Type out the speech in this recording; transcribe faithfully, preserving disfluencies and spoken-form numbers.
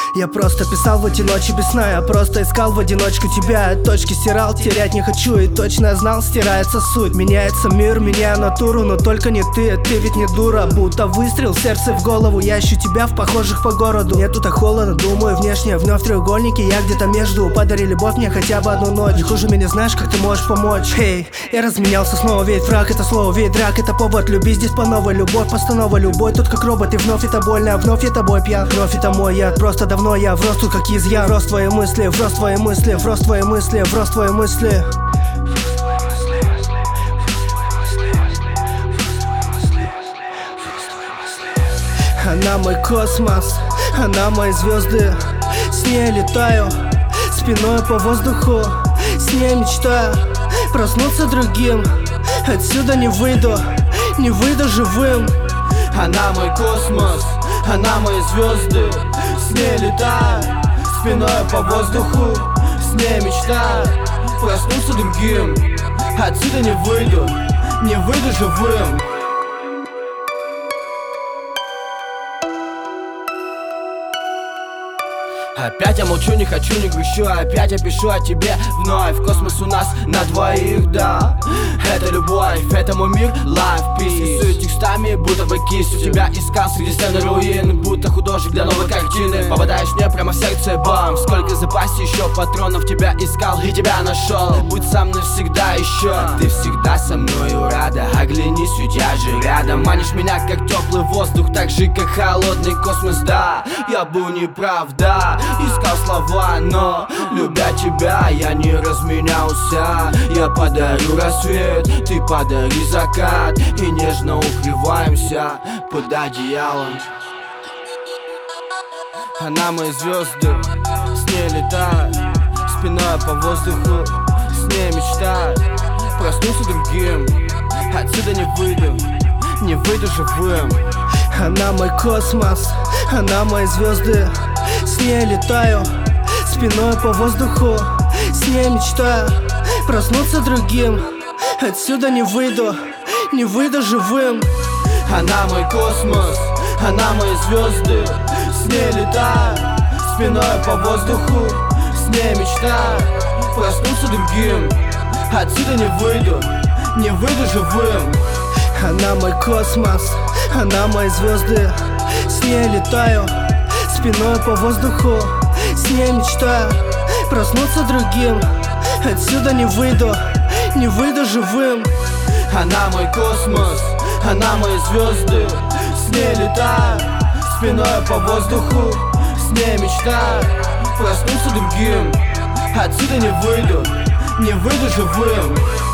Я просто писал в эти ночи без сна. Я просто искал в одиночку тебя. Точки стирал, терять не хочу. И точно знал, стирается суть. Меняется мир, меняю натуру. Но только не ты, ты ведь не дура. Будто выстрел в сердце, в голову. Я ищу тебя в похожих по городу. Мне тут так холодно, думаю внешне. Вновь треугольники, я где-то между. Подари любовь мне хотя бы одну ночь. Не хуже меня, знаешь, как ты можешь помочь. Эй, я разменялся снова, ведь враг это слово, ведь драк это повод. Люби здесь по новой, любовь, постанова, любой. Тут как робот, и вновь это больно, вновь я тобой пьян. Вновь это мой яд, просто давно я врос тут как изъян. Врос твои мысли, врос твои мысли, врос твои мысли, врос твои мысли. Она мой космос, она мои звезды. С ней летаю, спиной по воздуху. С ней мечтаю проснуться другим. Отсюда не выйду, не выйду живым. Она мой космос, она мои звезды. С ней летаю, спиной по воздуху. С ней мечтаю проснуться другим. Отсюда не выйду, не выйду живым. Опять я молчу, не хочу, не грущу. Опять я пишу о тебе вновь. Космос у нас на двоих, да. Это любовь, это мой мир, life, peace. Рисую текстами, будто бы кисть. У тебя искал среди стен руин, будто художник для новой картины. Попадаешь мне прямо в сердце, бам. Сколько в запасе еще патронов. Тебя искал и тебя нашел. Будь сам навсегда еще. Ты всегда со мною рада. Оглянись, ведь я же рядом. Манишь меня как теплый воздух, так же как холодный космос, да. Я был неправ, да. Искал слова, но любя тебя, я не разменялся. Я подарю рассвет, ты подари закат. И нежно укрываемся под одеялом. Она мои звезды, с ней летаю, спиной по воздуху. С ней мечтаю проснуться другим. Отсюда не выйду, не выйду живым. Она мой космос, она мои звезды. С ней летаю, спиной по воздуху. С ней мечтаю проснуться другим. Отсюда не выйду, не выйду живым. Она мой космос, она мои звезды. С ней летаю, спиной по воздуху. С ней мечтаю проснуться другим. Отсюда не выйду, не выйду живым. Она мой космос, она мои звезды. С ней летаю, спиной по воздуху. С ней мечтаю проснуться другим. Отсюда не выйду, не выйду живым. Она мой космос, она мои звезды. С ней летаю, спиной по воздуху. С ней мечтаю проснуться другим. Отсюда не выйду, не выйду живым.